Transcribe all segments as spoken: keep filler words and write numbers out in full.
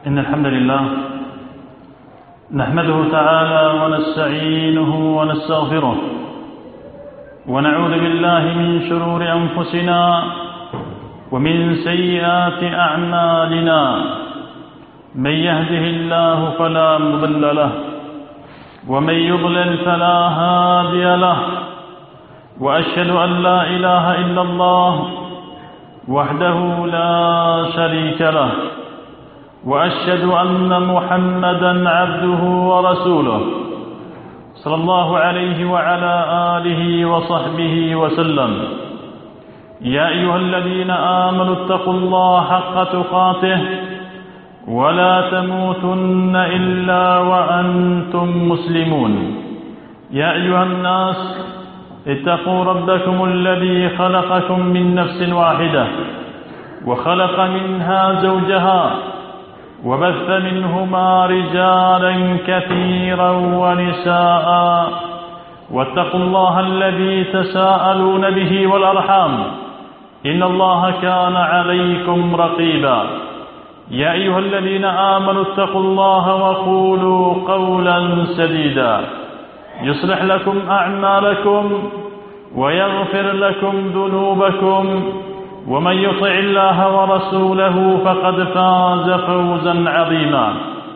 إن الحمد لله نحمده تعالى ونستعينه ونستغفره ونعوذ بالله من شرور أنفسنا ومن سيئات أعمالنا. من يهده الله فلا مضل له ومن يضلل فلا هادي له، وأشهد أن لا إله إلا الله وحده لا شريك له، وأشهد أن محمدا عبده ورسوله صلى الله عليه وعلى آله وصحبه وسلم. يا أيها الذين آمنوا اتقوا الله حق تقاته ولا تموتن إلا وأنتم مسلمون. يا أيها الناس اتقوا ربكم الذي خلقكم من نفس واحدة وخلق منها زوجها وبث منهما رجالا كثيرا ونساء، واتقوا الله الذي تساءلون به والأرحام إن الله كان عليكم رقيبا. يا أيها الذين آمنوا اتقوا الله وقولوا قولا سديدا يصلح لكم أعمالكم ويغفر لكم ذنوبكم، ومن يطع الله ورسوله فقد فاز فوزا عظيما.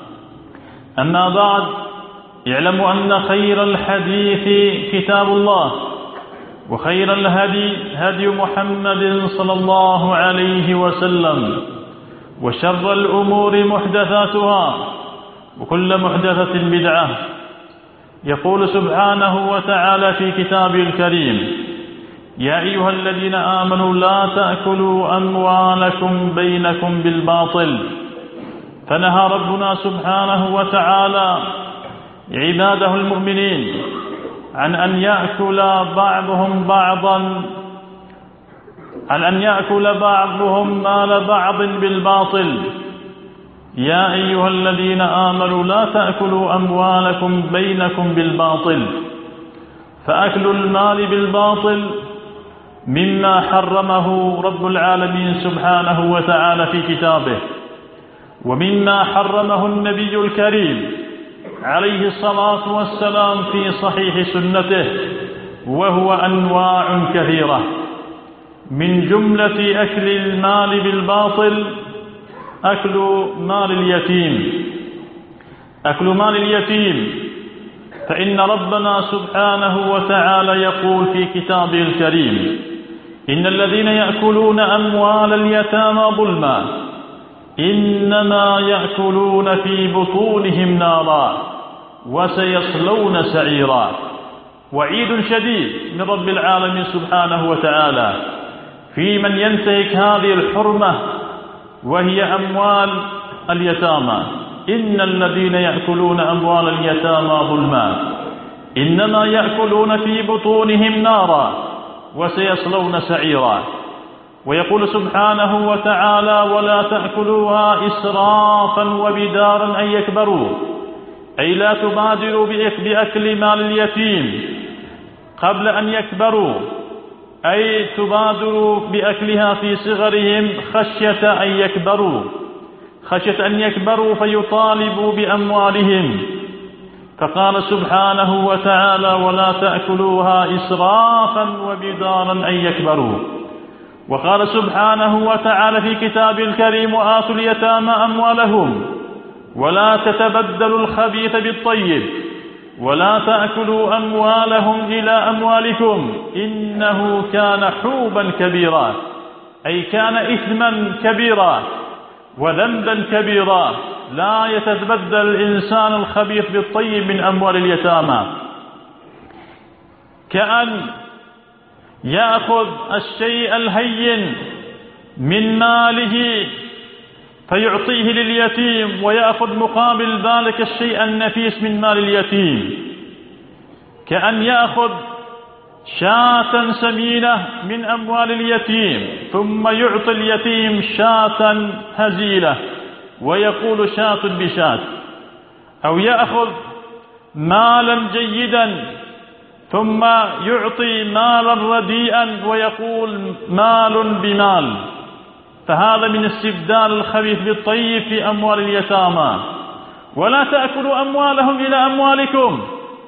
أما بعد، اعلموا أن خير الحديث كتاب الله، وخير الهدي هدي محمد صلى الله عليه وسلم، وشر الأمور محدثاتها وكل محدثة بدعة. يقول سبحانه وتعالى في كتابه الكريم: يا أيها الذين آمنوا لا تأكلوا أموالكم بينكم بالباطل. فنهى ربنا سبحانه وتعالى عباده المؤمنين عن أن يأكل بعضهم بعضا عن أن يأكل بعضهم مال بعض بالباطل. يا أيها الذين آمنوا لا تأكلوا أموالكم بينكم بالباطل. فأكل المال بالباطل مما حرمه رب العالمين سبحانه وتعالى في كتابه، ومما حرمه النبي الكريم عليه الصلاة والسلام في صحيح سنته، وهو أنواع كثيرة. من جملة أكل المال بالباطل أكل مال اليتيم. أكل مال اليتيم، فإن ربنا سبحانه وتعالى يقول في كتابه الكريم: إن الذين يأكلون أموال اليتامى ظلما إنما يأكلون في بطونهم نارا وسيصلون سعيرا. وعيد شديد من رب العالمين سبحانه وتعالى في من ينتهك هذه الحرمة، وهي أموال اليتامى. إن الذين يأكلون أموال اليتامى ظلما إنما يأكلون في بطونهم نارا وسيصلون سعيرا. ويقول سبحانه وتعالى: ولا تأكلوها إسرافا وبدارا أن يكبروا، أي لا تبادروا بأكل مال اليتيم قبل أن يكبروا، أي تبادروا بأكلها في صغرهم خشية أن يكبروا خشية أن يكبروا فيطالبوا بأموالهم. فقال سبحانه وتعالى: ولا تأكلوها إسرافا وبدارا أن يكبروا. وقال سبحانه وتعالى في كتابه الكريم: وآتوا اليتامى أموالهم ولا تتبدلوا الخبيث بالطيب ولا تأكلوا أموالهم إلى أموالكم إنه كان حوبا كبيرا، أي كان إثما كبيرا وذنبا كبيرا. لا يتبدل الإنسان الخبيث بالطيب من أموال اليتامى، كأن يأخذ الشيء الهين من ماله فيعطيه لليتيم، ويأخذ مقابل ذلك الشيء النفيس من مال اليتيم، كأن يأخذ شاة سمينة من أموال اليتيم ثم يعطي اليتيم شاة هزيلة ويقول شاة بشاة، أو يأخذ مالا جيدا ثم يعطي مالا رديئا ويقول مال بمال. فهذا من استبدال الخبيث بالطيب في أموال اليتامى. ولا تأكلوا أموالهم إلى أموالكم.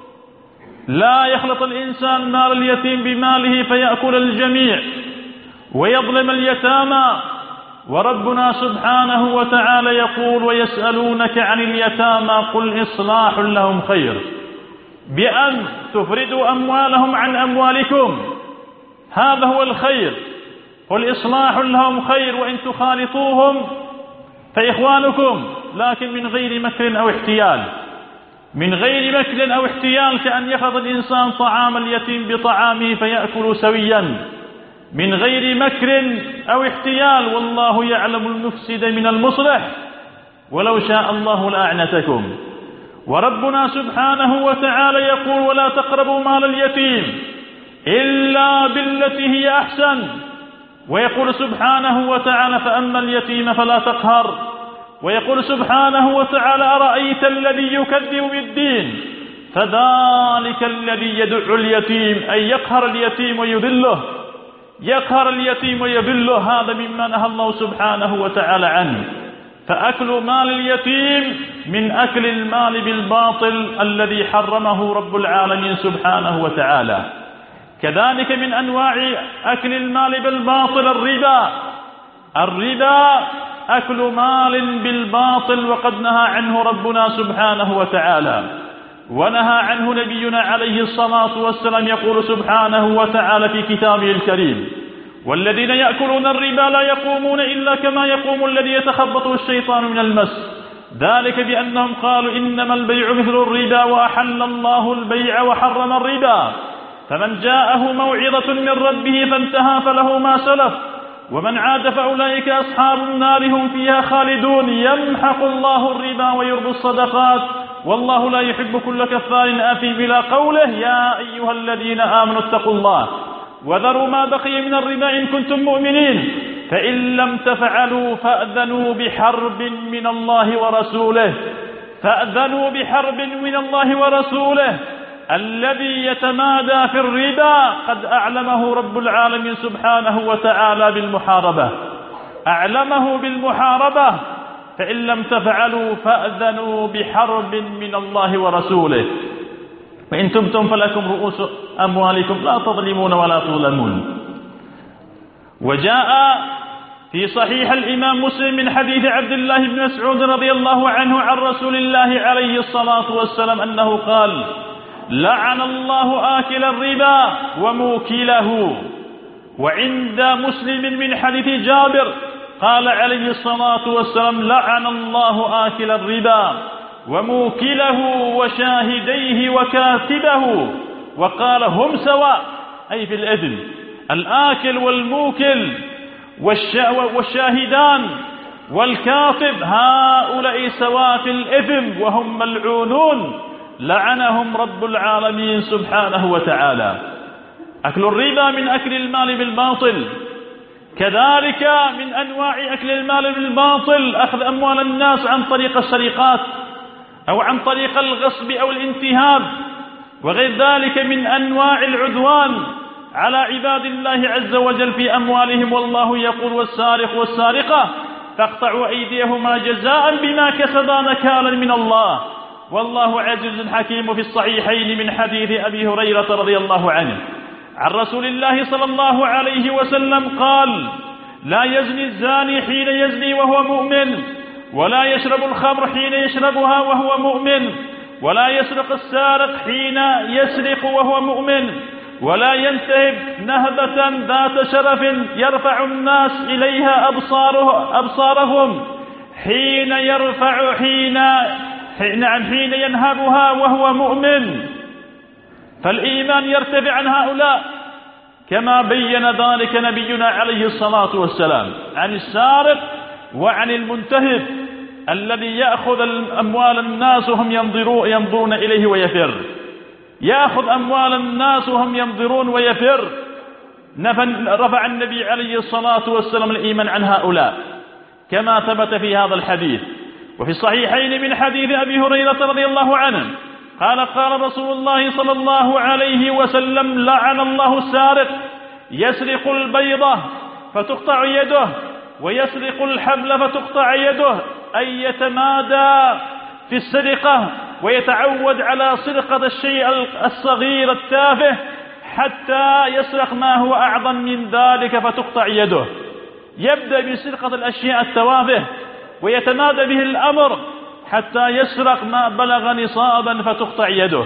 لا يخلط الإنسان مال اليتيم بماله فيأكل الجميع ويظلم اليتامى. وربنا سبحانه وتعالى يقول: ويسألونك عن اليتامى قل إصلاح لهم خير، بأن تفردوا أموالهم عن أموالكم، هذا هو الخير. قل إصلاح لهم خير، وإن تخالطوهم فإخوانكم، لكن من غير مكر أو احتيال. من غير مكر أو احتيال، كأن يخلط الإنسان طعام اليتيم بطعامه فيأكل سويا، من غير مكر أو احتيال. والله يعلم المفسد من المصلح ولو شاء الله لأعنتكم. وربنا سبحانه وتعالى يقول: ولا تقربوا مال اليتيم إلا بالتي هي أحسن. ويقول سبحانه وتعالى: فأما اليتيم فلا تقهر. ويقول سبحانه وتعالى: أرأيت الذي يكذب بالدين فذلك الذي يدع اليتيم، أي يقهر اليتيم ويذله، يقهر اليتيم ويذله. هذا مما نهى الله سبحانه وتعالى عنه. فأكل مال اليتيم من أكل المال بالباطل الذي حرمه رب العالمين سبحانه وتعالى. كذلك من أنواع أكل المال بالباطل الربا. الربا أكل مال بالباطل، وقد نهى عنه ربنا سبحانه وتعالى، ونهى عنه نبينا عليه الصلاة والسلام. يقول سبحانه وتعالى في كتابه الكريم: والذين يأكلون الربا لا يقومون إلا كما يقوم الذي يتخبطه الشيطان من المس، ذلك بأنهم قالوا إنما البيع مثل الربا وأحل الله البيع وحرم الربا، فمن جاءه موعظة من ربه فانتهى فله ما سلف ومن عاد فأولئك أصحاب النار هم فيها خالدون. يمحق الله الربا ويربي الصدقات والله لا يحب كل كفار آثيم، إلى قوله: يا أيها الذين آمنوا اتقوا الله وذروا ما بقي من الربا إن كنتم مؤمنين، فإن لم تفعلوا فأذنوا بحرب من الله ورسوله. فأذنوا بحرب من الله ورسوله. الذي يتمادى في الربا قد أعلمه رب العالمين سبحانه وتعالى بالمحاربة، أعلمه بالمحاربة. فإن لم تفعلوا فأذنوا بحرب من الله ورسوله، وإن تبتم فلكم رؤوس أموالكم لا تظلمون ولا تظلمون. وجاء في صحيح الإمام مسلم من حديث عبد الله بن مسعود رضي الله عنه عن رسول الله عليه الصلاة والسلام أنه قال: لعن الله آكل الربا وموكله. وعند مسلم من حديث جابر قال عليه الصلاة والسلام: لعن الله آكل الربا وموكله وشاهديه وكاتبه، وقال: هم سواء، أي في الإثم، الآكل والموكل والشاهدان والكاتب هؤلاء سواء في الإثم وهم ملعونون، لعنهم رب العالمين سبحانه وتعالى. أكل الربا من أكل المال بالباطل. كذلك من أنواع أكل المال بالباطل أخذ أموال الناس عن طريق السرقات أو عن طريق الغصب أو الانتهاب وغير ذلك من أنواع العدوان على عباد الله عز وجل في أموالهم. والله يقول: والسارق والسارقة فاقطعوا أيديهما جزاء بما كسبا نكالا من الله والله عزيز حكيم. في الصحيحين من حديث أبي هريرة رضي الله عنه عن رسول الله صلى الله عليه وسلم قال: لا يزني الزاني حين يزني وهو مؤمن، ولا يشرب الخمر حين يشربها وهو مؤمن، ولا يسرق السارق حين يسرق وهو مؤمن، ولا ينتهب نهبة ذات شرف يرفع الناس إليها أبصاره أبصارهم حين يرفع حين نعم حين ينهبها وهو مؤمن. فالإيمان يرتفع عن هؤلاء كما بين ذلك نبينا عليه الصلاة والسلام عن السارق وعن المنتهب الذي يأخذ أموال الناس وهم ينظرون ينظرون إليه ويفر، يأخذ أموال الناس وهم ينظرون ويفر. رفع النبي عليه الصلاة والسلام الإيمان عن هؤلاء كما ثبت في هذا الحديث. وفي الصحيحين من حديث أبي هريرة رضي الله عنه قال: قال رسول الله صلى الله عليه وسلم: لعن الله السارق يسرق البيضة فتقطع يده ويسرق الحبل فتقطع يده، أي يتمادى في السرقة ويتعود على سرقة الشيء الصغير التافه حتى يسرق ما هو أعظم من ذلك فتقطع يده. يبدأ بسرقة الأشياء التوافه ويتمادى به الأمر حتى يسرق ما بلغ نصابا فتقطع يده.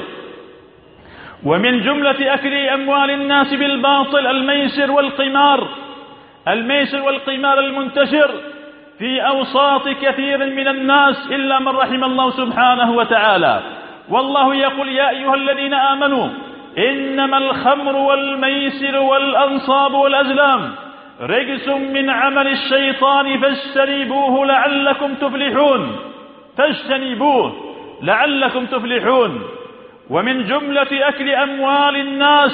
ومن جملة أكل أموال الناس بالباطل الميسر والقمار، الميسر والقمار المنتشر في أوساط كثير من الناس إلا من رحم الله سبحانه وتعالى. والله يقول: يا أيها الذين آمنوا إنما الخمر والميسر والأنصاب والأزلام رجس من عمل الشيطان فاجتنبوه لعلكم تفلحون، فاجتنبوه لعلكم تفلحون. ومن جملة أكل أموال الناس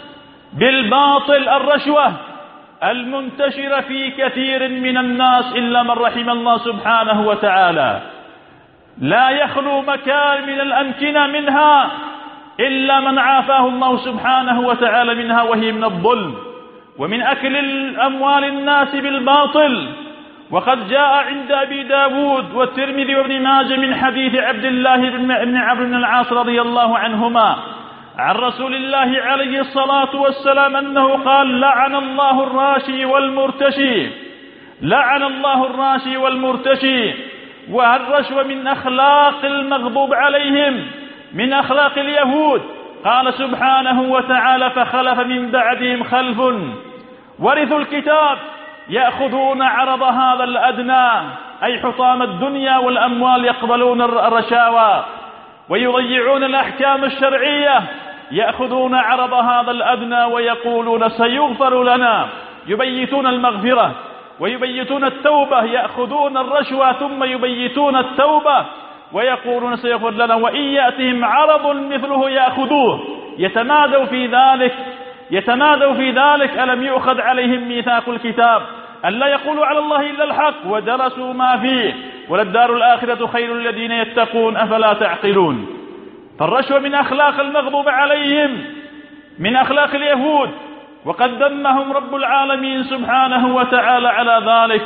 بالباطل الرشوة المنتشرة في كثير من الناس إلا من رحم الله سبحانه وتعالى. لا يخلو مكان من الأمكنة منها إلا من عافاه الله سبحانه وتعالى منها، وهي من الظلم ومن أكل أموال الناس بالباطل. وقد جاء عند أبي داود والترمذي وابن ماجه من حديث عبد الله بن عمرو بن العاص رضي الله عنهما عن رسول الله عليه الصلاة والسلام أنه قال: لعن الله الراشي والمرتشي، لعن الله الراشي والمرتشي. والرشوة من أخلاق المغضوب عليهم، من أخلاق اليهود. قال سبحانه وتعالى: فخلف من بعدهم خلف ورثوا الكتاب يأخذون عرض هذا الأدنى، أي حطام الدنيا والأموال، يقبلون الرشاوى ويضيعون الأحكام الشرعية، يأخذون عرض هذا الأدنى ويقولون سيغفر لنا، يبيتون المغفرة ويبيتون التوبة، يأخذون الرشوة ثم يبيتون التوبة ويقولون سيغفر لنا، وإن يأتهم عرض مثله يأخذوه. يتمادوا في ذلك، يتمادوا في ذلك. ألم يؤخذ عليهم ميثاق الكتاب ألا يقولوا على الله إلا الحق ودرسوا ما فيه، وللدار الآخرة خير الذين يتقون أفلا تعقلون. فالرشوة من أخلاق المغضوب عليهم، من أخلاق اليهود، وقد ذمهم رب العالمين سبحانه وتعالى على ذلك.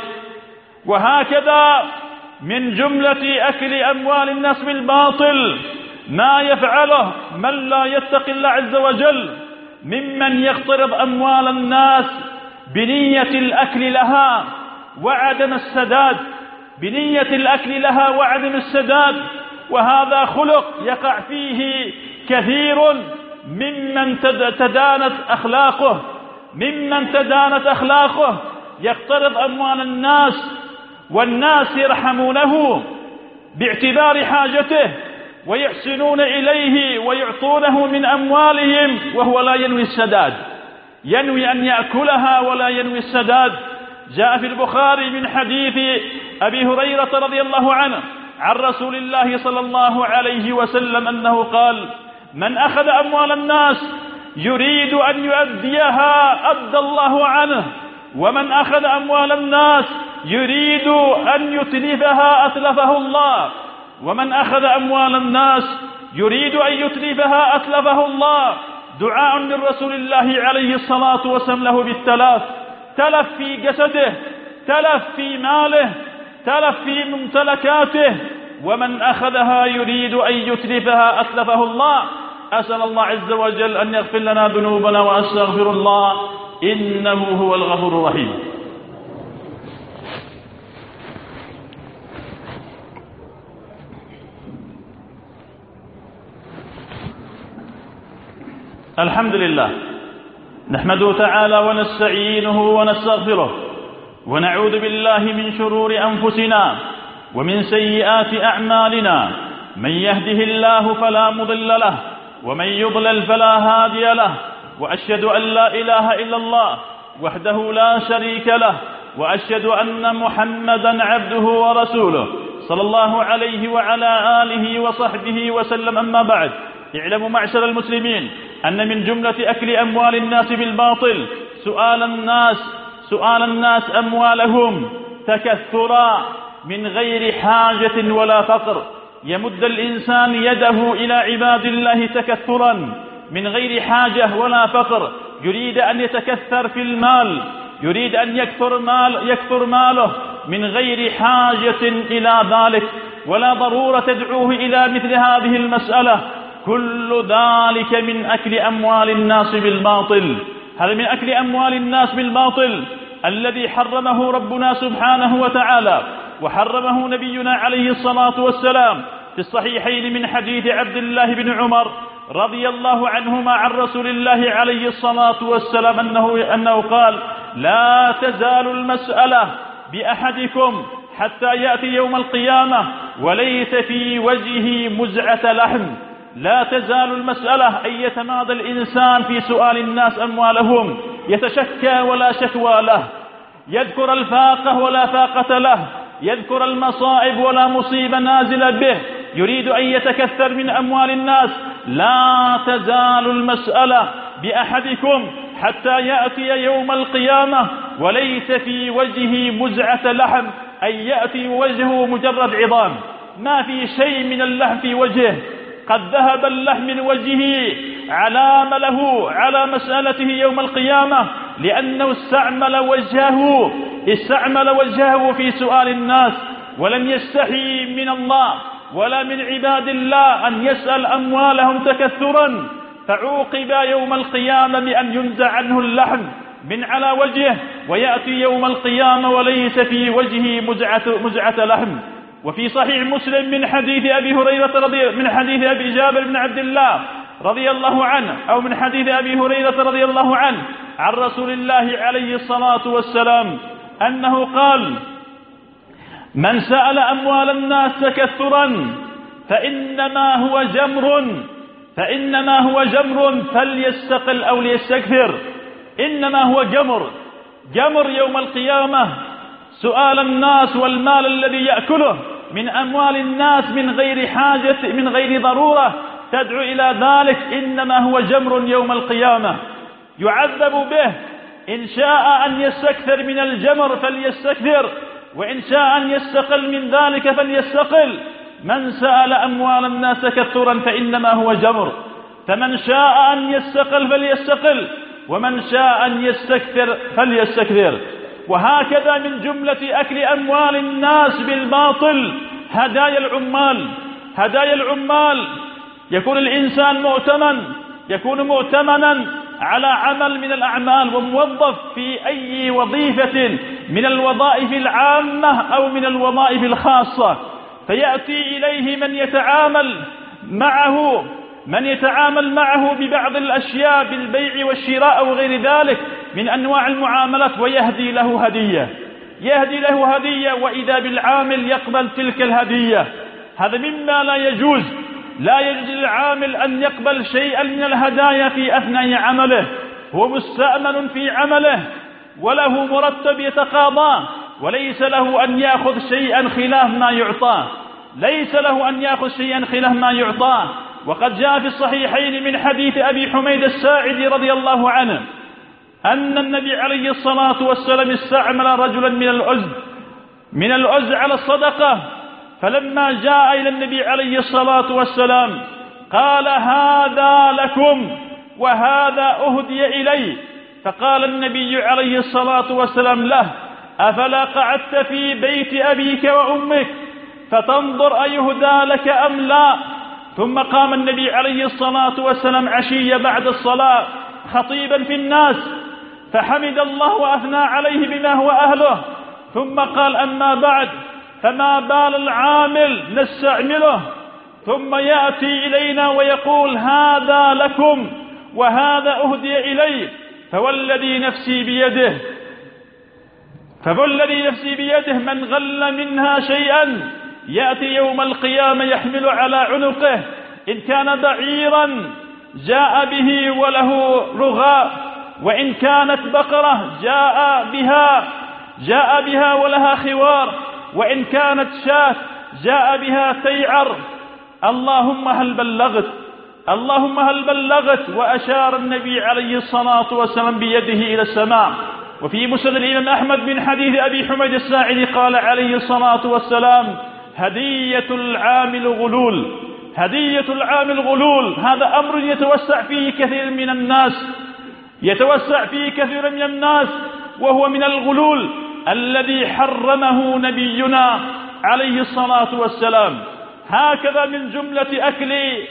وهكذا من جملة أكل أموال الناس بالباطل ما يفعله من لا يتقي الله عز وجل، ممن يقترض أموال الناس بنية الأكل لها وعدم السداد، بنية الأكل لها وعدم السداد. وهذا خلق يقع فيه كثير ممن تدانت أخلاقه، ممن تدانت أخلاقه يقترض أموال الناس والناس يرحمونه باعتبار حاجته ويحسنون إليه ويعطونه من أموالهم وهو لا ينوي السداد، ينوي أن يأكلها ولا ينوي السداد. جاء في البخاري من حديث أبي هريرة رضي الله عنه عن رسول الله صلى الله عليه وسلم أنه قال: من أخذ أموال الناس يريد أن يؤديها أدى الله عنه، ومن أخذ أموال الناس يريد أن يتلفها أتلفه الله، ومن أخذ أموال الناس يريد أن يتلفها أتلفه الله. دعاء من رسول الله عليه الصلاة والسلام له بالتلف، تلف في جسده، تلف في ماله، تلف في ممتلكاته. ومن أخذها يريد أن يتلفها أتلفه الله. أسأل الله عز وجل أن يغفر لنا ذنوبنا وأستغفر الله إنه هو الغفور الرحيم. الحمد لله، نحمده تعالى ونستعينه ونستغفره، ونعوذ بالله من شرور أنفسنا ومن سيئات أعمالنا. من يهده الله فلا مضل له، ومن يضلل فلا هادي له. وأشهد أن لا إله إلا الله وحده لا شريك له، وأشهد أن محمدا عبده ورسوله صلى الله عليه وعلى آله وصحبه وسلم. أما بعد، اعلموا معشر المسلمين أن من جملة أكل أموال الناس بالباطل سؤال الناس سؤال الناس أموالهم تكثرا من غير حاجة ولا فقر. يمد الإنسان يده إلى عباد الله تكثرا من غير حاجة ولا فقر، يريد أن يتكثر في المال، يريد أن يكثر, مال يكثر ماله من غير حاجة إلى ذلك ولا ضرورة تدعوه إلى مثل هذه المسألة. كل ذلك من أكل أموال الناس بالباطل. هذا من أكل أموال الناس بالباطل الذي حرمه ربنا سبحانه وتعالى وحرمه نبينا عليه الصلاة والسلام في الصحيحين من حديث عبد الله بن عمر رضي الله عنهما عن رسول الله عليه الصلاة والسلام أنه, أنه قال: لا تزال المسألة بأحدكم حتى يأتي يوم القيامة وليس في وجهه مزعة لحم. لا تزال المسألة أن يتمادى الإنسان في سؤال الناس أموالهم، يتشكى ولا شكوى له، يذكر الفاقة ولا فاقة له، يذكر المصائب ولا مصيبة نازلة به، يريد أن يتكثر من أموال الناس. لا تزال المسألة بأحدكم حتى يأتي يوم القيامة وليس في وجهه مزعة لحم، أي يأتي وجهه مجرد عظام، ما في شيء من اللحم في وجهه، قد ذهب اللحم من وجهه، علام له على مسألته يوم القيامة، لأنه استعمل وجهه استعمل وجهه في سؤال الناس، ولم يستحي من الله ولا من عباد الله أن يسأل أموالهم تكثرا، فعوقب يوم القيامة بأن ينزع عنه اللحم من على وجهه، ويأتي يوم القيامة وليس في وجهه مزعة, مزعة لحم. وفي صحيح مسلم من حديث أبي هريرة رضي من حديث أبي جابر بن عبد الله رضي الله عنه، أو من حديث أبي هريرة رضي الله عنه عن رسول الله عليه الصلاة والسلام أنه قال: من سأل أموال الناس تكثرا فإنما هو جمر فإنما هو جمر فليستقل أو ليستكثر. إنما هو جمر جمر يوم القيامة، سؤال الناس والمال الذي يأكله من أموال الناس من غير حاجة من غير ضرورة تدعو إلى ذلك. إنما هو جمر يوم القيامة يعذب به، إن شاء أن يستكثر من الجمر فليستكثر، وإن شاء أن يستقل من ذلك فليستقل. من سأل أموال الناس تكثرا فإنما هو جمر، فمن شاء أن يستقل فليستقل، ومن شاء أن يستكثر فليستكثر. وهكذا من جملة أكل أموال الناس بالباطل هدايا العمال. هدايا العمال يكون الإنسان مؤتمن يكون مؤتمنا على عمل من الأعمال وموظف في أي وظيفة من الوظائف العامة أو من الوظائف الخاصة، فيأتي إليه من يتعامل معه من يتعامل معه ببعض الأشياء بالبيع والشراء أو غير ذلك من أنواع المعاملات، ويهدي له هدية يهدي له هدية وإذا بالعامل يقبل تلك الهدية. هذا مما لا يجوز لا يجوز للعامل أن يقبل شيئا من الهدايا في أثناء عمله، هو مستأمن في عمله وله مرتب يتقاضاه، وليس له أن يأخذ شيئا خلاف ما يعطاه ليس له أن يأخذ شيئا خلاف ما يعطاه. وقد جاء في الصحيحين من حديث أبي حميد الساعدي رضي الله عنه أن النبي عليه الصلاة والسلام استعمل رجلا من العز من العز على الصدقة، فلما جاء إلى النبي عليه الصلاة والسلام قال: هذا لكم وهذا أهدي إلي. فقال النبي عليه الصلاة والسلام له: أفلا قعدت في بيت أبيك وأمك فتنظر أيهدى لك أم لا؟ ثم قام النبي عليه الصلاة والسلام عشية بعد الصلاة خطيبا في الناس، فحمد الله وأثنى عليه بما هو أهله، ثم قال: أما بعد، فما بال العامل نستعمله ثم يأتي إلينا ويقول: هذا لكم وهذا أهدي إلي، فوالذي نفسي بيده فوالذي نفسي بيده من غل منها شيئا يأتي يوم القيامة يحمل على عنقه، إن كان بعيرا جاء به وله رغاء، وإن كانت بقرة جاء بها جاء بها ولها خوار، وإن كانت شاة جاء بها تيعر. اللهم هل بلغت اللهم هل بلغت وأشار النبي عليه الصلاة والسلام بيده إلى السماء. وفي مسند الإمام أحمد من حديث أبي حميد الساعدي قال عليه الصلاة والسلام: هدية العامل غلول هدية العامل غلول. هذا أمر يتوسع فيه كثير من الناس يتوسع فيه كثير من الناس وهو من الغلول الذي حرمه نبينا عليه الصلاة والسلام. هكذا من جملة أكل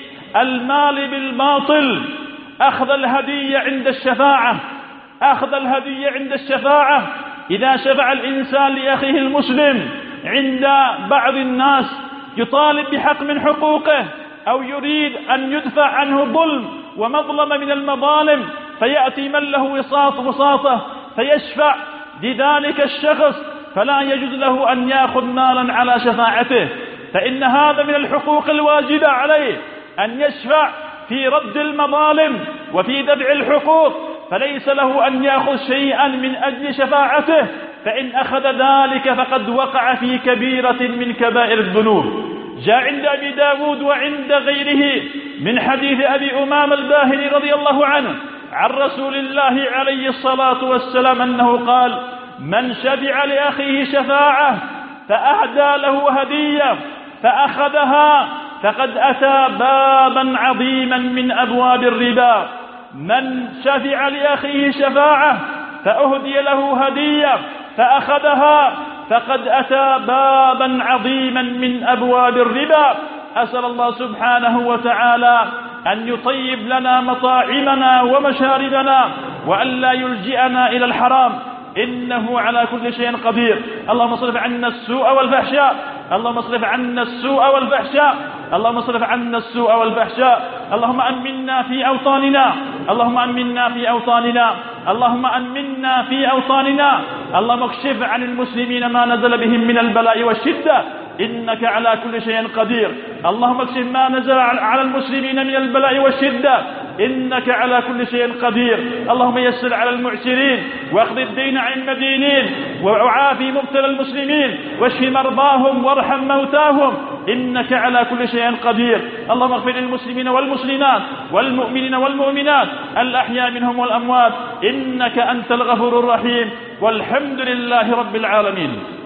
المال بالباطل أخذ الهدية عند الشفاعة. أخذ الهدية عند الشفاعة إذا شفع الإنسان لأخيه المسلم عند بعض الناس يطالب بحق من حقوقه أو يريد أن يدفع عنه ظلم ومظلمة من المظالم، فيأتي من له وساط وساطة فيشفع لذلك الشخص، فلا يجوز له أن يأخذ مالا على شفاعته، فإن هذا من الحقوق الواجبة عليه أن يشفع في رد المظالم وفي دفع الحقوق، فليس له أن يأخذ شيئا من أجل شفاعته، فإن أخذ ذلك فقد وقع في كبيرة من كبائر الذنوب. جاء عند أبي داود وعند غيره من حديث أبي أمامة الباهلي رضي الله عنه عن رسول الله عليه الصلاة والسلام أنه قال: من شفع لأخيه شفاعة فأهدى له هدية فأخذها فقد أتى بابا عظيما من أبواب الربا. من شفع لأخيه شفاعة فأهدي له هدية فأخذها فقد أتى بابا عظيما من أبواب الربا. أسأل الله سبحانه وتعالى أن يطيب لنا مطاعمنا ومشاربنا وأن لا يلجئنا إلى الحرام، إنه على كل شيء قدير. اللهم اصرف عنا السوء والفحشاء، اللهم اصرف عنا السوء والفحشاء، اللهم اصرف عنا السوء والفحشاء. اللهم أمنا في أوطاننا، اللهم أمنا في أوطاننا، اللهم أمنا في أوطاننا. اللهم اكشف عن المسلمين ما نزل بهم من البلاء والشدة، إنك على كل شيء قدير. اللهم اكشف ما نزل على المسلمين من البلاء والشدة، إنك على كل شيء قدير. اللهم يسر على المعسرين واخذ الدين عن المدينين وعافي مبتلى المسلمين واشف مرضاهم وارحم موتاهم، إنك على كل شيء قدير. اللهم اغفر للمسلمين والمسلمات والمؤمنين والمؤمنات الأحياء منهم والأموات، إنك أنت الغفور الرحيم، والحمد لله رب العالمين.